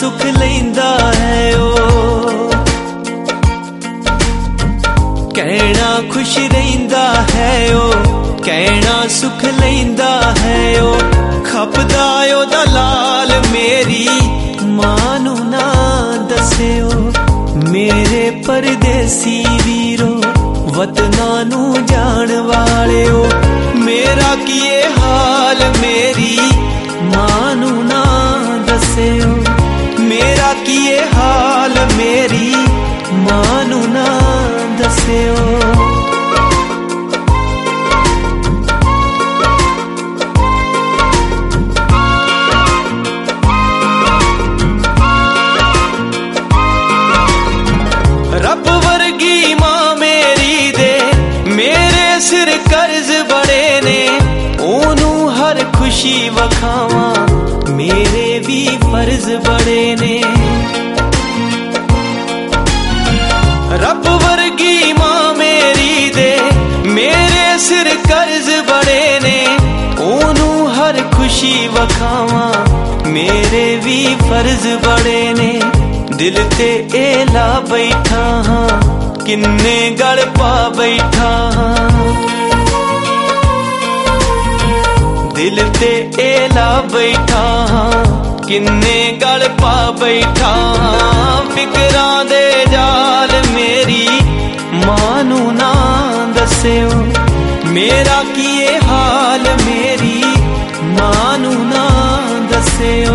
सुख लैंदा है ओ, कहना खुश रहिंदा है ओ, कहना सुख लैंदा है ओ। खपदा ओदा लाल मेरी मां नू ना दस्सिओ, मेरे परदेसी वीरो वतना नू जान वालिओ। मेरा किए हाल मेरी मां नू ना दस्सिओ, मेरा किए हाल मेरी मां नू ना दस्सिओ। रब वर्गी मां मेरी दे मेरे सिर कर्ज बड़े ने, ओनू हर खुशी वखावा मेरे भी फर्ज बड़े ने। रब वर्गी मां मेरी दे मेरे सिर कर्ज बड़े ने, ओनू हर खुशी वखावा मेरे भी फर्ज बड़े ने। दिल ते एला बैठा हाँ किन्ने गल पा बैठा हाँ, दिल ते एला बैठा हाँ किन्ने गल पा बैठा हाँ। फिकरां दे जाल मेरी मां नू ना दस्सिओ, मेरा किए हाल मेरी मां नू ना दस्सिओ।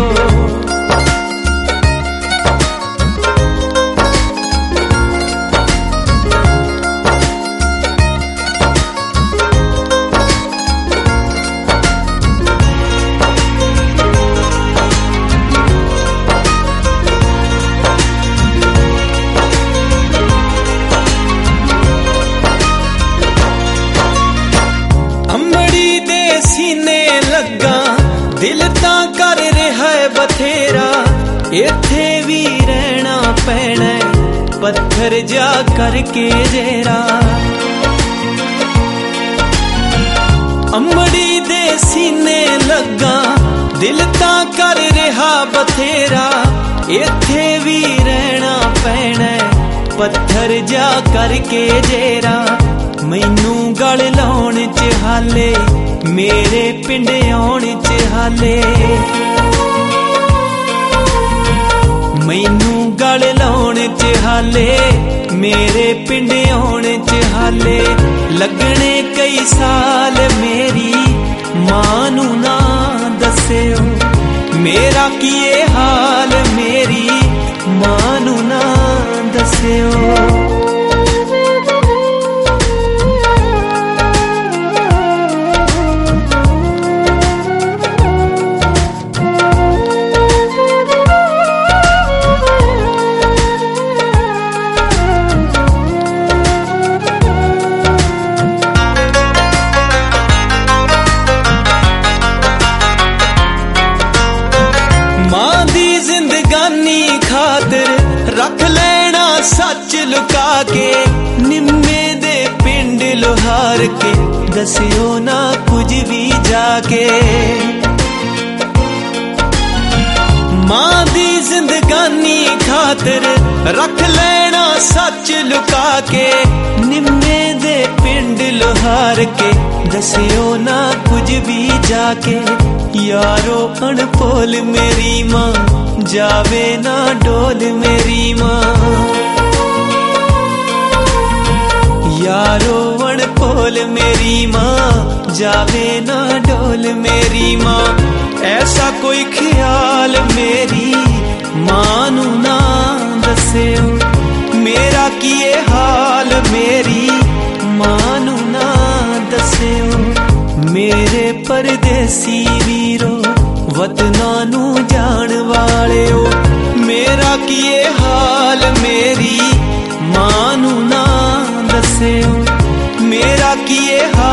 सीने लगा दिल तां कर रहा है बथेरा, इत्थे भी रहना पैना पत्थर जा करके जेरा। अमड़ी दे सीने लगा दिल तां कर रहा बथेरा, इत्थे भी रहना पैना पत्थर जा करके जेरा। मैनू गल लाउण च हाले मेरे पिंड आउण च हाले, मैनू गल लाउण च हाले मेरे पिंड आउण च हाले। लगने कई साल मेरी मां नू ना दस्सिओ, मेरा किए हाल मेरी मां नू ना दस्सिओ। मां दी जिंदगानी खातिर रख लेना सच लुका के, निम्मे दे पिंड लोहार के दस्सिओ ना कुछ भी जाके। मां दी जिंदगानी खातिर रख लेना सच लुका के, निम्मे दे पिंड लोहार के दस्सिओ ना कुछ भी जाके। यारो अनपोल मेरी मां जावे ना डोल मेरी मां, यारो अनपोल मेरी मां जावे ना डोल मेरी मां। ऐसा कोई ख्याल मेरी मां नू ना दस्सिओ, मेरा किए हाल मेरी मां नू ना दस्सिओ। मेरे परदेसी वीरो वतना नू जान वालिओ, मेरा किए हाल मेरी मां नू ना दस्सिओ, मेरा किए हाल